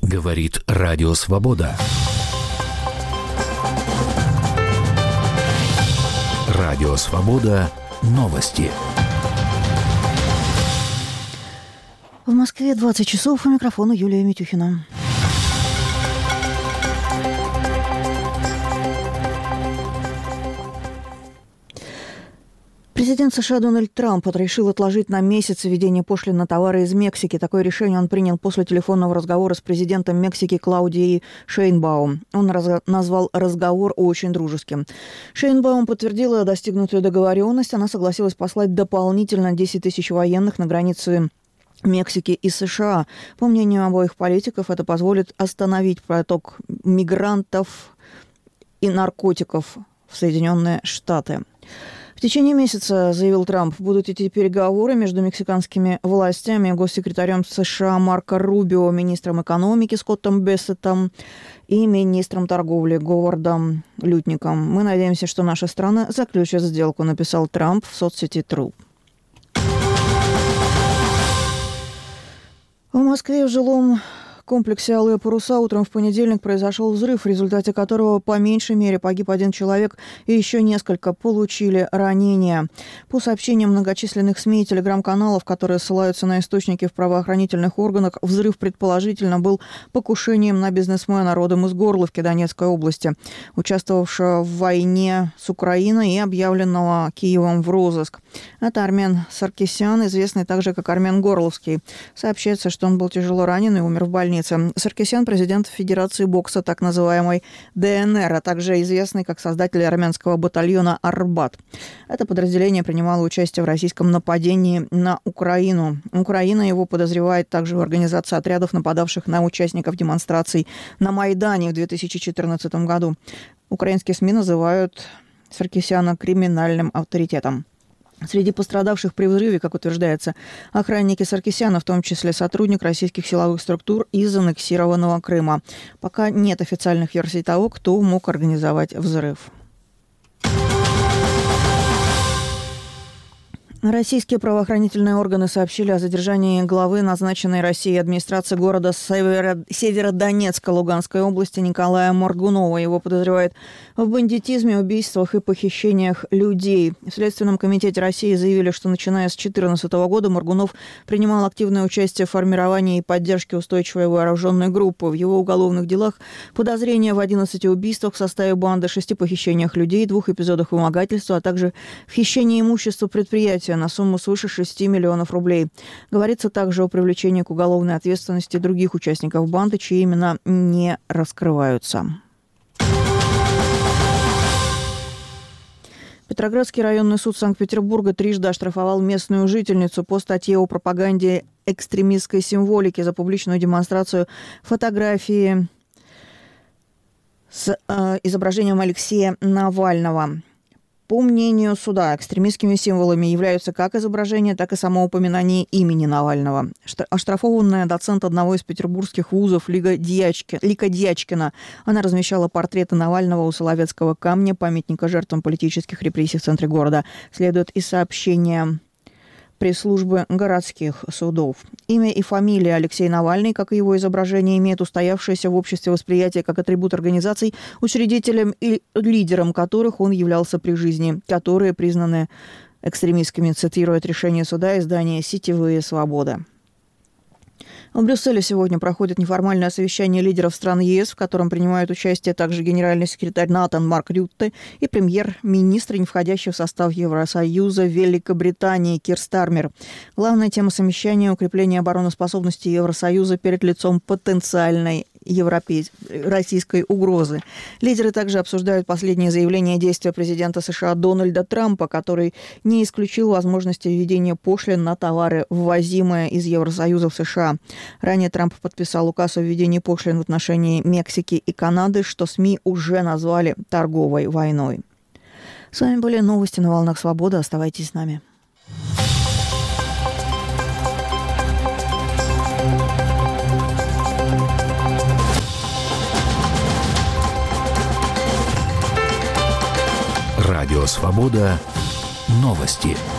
Говорит Радио Свобода. Радио Свобода. Новости. В Москве 20 часов. У микрофона Юлия Митюхина. Президент США Дональд Трамп решил отложить на месяц введение пошлин на товары из Мексики. Такое решение он принял после телефонного разговора с президентом Мексики Клаудией Шейнбаум. Он назвал разговор очень дружеским. Шейнбаум подтвердила достигнутую договоренность. Она согласилась послать дополнительно 10 тысяч военных на границы Мексики и США. По мнению обоих политиков, это позволит остановить поток мигрантов и наркотиков в Соединенные Штаты. В течение месяца, заявил Трамп, будут идти переговоры между мексиканскими властями, госсекретарем США Марко Рубио, министром экономики Скоттом Бессетом и министром торговли Говардом Лютником. Мы надеемся, что наши страны заключат сделку, написал Трамп в соцсети True. В Москве в жилом комплексе «Алые паруса» утром в понедельник произошел взрыв, в результате которого по меньшей мере погиб один человек и еще несколько получили ранения. По сообщениям многочисленных СМИ и телеграм-каналов, которые ссылаются на источники в правоохранительных органах, взрыв предположительно был покушением на бизнесмена родом из Горловки Донецкой области, участвовавшего в войне с Украиной и объявленного Киевом в розыск. Это Армен Саркисян, известный также как Армен Горловский. Сообщается, что он был тяжело ранен и умер в больнице. Саркисян – президент Федерации бокса, так называемой ДНР, а также известный как создатель армянского батальона «Арбат». Это подразделение принимало участие в российском нападении на Украину. Украина его подозревает также в организации отрядов, нападавших на участников демонстраций на Майдане в 2014 году. Украинские СМИ называют Саркисяна криминальным авторитетом. Среди пострадавших при взрыве, как утверждается, охранники Саркисяна, в том числе сотрудник российских силовых структур из аннексированного Крыма. Пока нет официальных версий того, кто мог организовать взрыв. Российские правоохранительные органы сообщили о задержании главы назначенной Россией администрации города Северодонецка Луганской области Николая Моргунова. Его подозревают в бандитизме, убийствах и похищениях людей. В Следственном комитете России заявили, что начиная с 2014 года Моргунов принимал активное участие в формировании и поддержке устойчивой вооруженной группы. В его уголовных делах подозрения в 11 убийствах в составе банды, 6 похищениях людей, 2 эпизодах вымогательства, а также в хищении имущества предприятия на сумму свыше 6 миллионов рублей. Говорится также о привлечении к уголовной ответственности других участников банды, чьи имена не раскрываются. Петроградский районный суд Санкт-Петербурга трижды оштрафовал местную жительницу по статье о пропаганде экстремистской символики за публичную демонстрацию фотографии с изображением Алексея Навального. По мнению суда, экстремистскими символами являются как изображение, так и само упоминание имени Навального. Оштрафованная доцент одного из петербургских вузов Лика Дьячкина. Она размещала портреты Навального у Соловецкого камня, памятника жертвам политических репрессий в центре города. Следует и сообщение пресс-службы городских судов. Имя и фамилия Алексей Навальный, как и его изображение, имеет устоявшееся в обществе восприятие как атрибут организаций, учредителем и лидером которых он являлся при жизни, которые признаны экстремистскими, цитирует решение суда издания «Сетевые свободы». В Брюсселе сегодня проходит неформальное совещание лидеров стран ЕС, в котором принимают участие также генеральный секретарь НАТО Марк Рютте и премьер-министр, не входящий в состав Евросоюза Великобритании Кир Стармер. Главная тема совещания – укрепление обороноспособности Евросоюза перед лицом потенциальной российской угрозы. Лидеры также обсуждают последние заявления и действия президента США Дональда Трампа, который не исключил возможности введения пошлин на товары, ввозимые из Евросоюза в США. Ранее Трамп подписал указ о введении пошлин в отношении Мексики и Канады, что СМИ уже назвали торговой войной. С вами были новости на волнах Свободы. Оставайтесь с нами. Радио Свобода. Новости.